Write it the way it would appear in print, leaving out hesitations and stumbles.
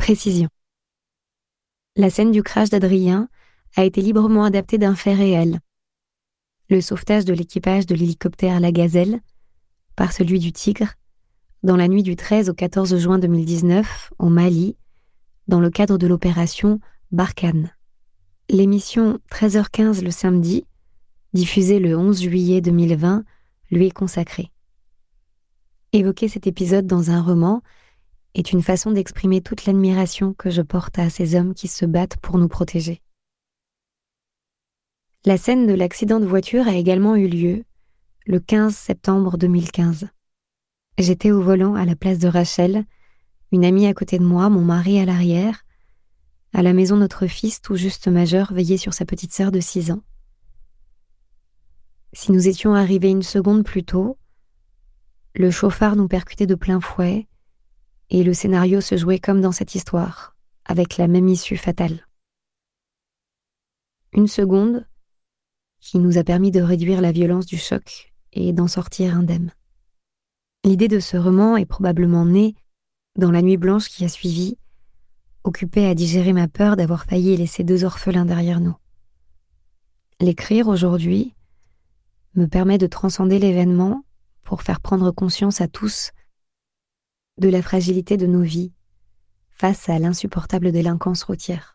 Précision. La scène du crash d'Adrien a été librement adaptée d'un fait réel. Le sauvetage de l'équipage de l'hélicoptère La Gazelle par celui du Tigre dans la nuit du 13 au 14 juin 2019 au Mali, dans le cadre de l'opération Barkhane. L'émission 13h15 le samedi, diffusée le 11 juillet 2020, lui est consacrée. Évoquer cet épisode dans un roman est une façon d'exprimer toute l'admiration que je porte à ces hommes qui se battent pour nous protéger. La scène de l'accident de voiture a également eu lieu le 15 septembre 2015. J'étais au volant à la place de Rachel, une amie à côté de moi, mon mari à l'arrière. À la maison, notre fils, tout juste majeur, veillait sur sa petite sœur de 6 ans. Si nous étions arrivés une seconde plus tôt, le chauffard nous percutait de plein fouet et le scénario se jouait comme dans cette histoire, avec la même issue fatale. Une seconde qui nous a permis de réduire la violence du choc et d'en sortir indemne. L'idée de ce roman est probablement née dans la nuit blanche qui a suivi, occupée à digérer ma peur d'avoir failli laisser 2 orphelins derrière nous. L'écrire aujourd'hui me permet de transcender l'événement pour faire prendre conscience à tous de la fragilité de nos vies face à l'insupportable délinquance routière.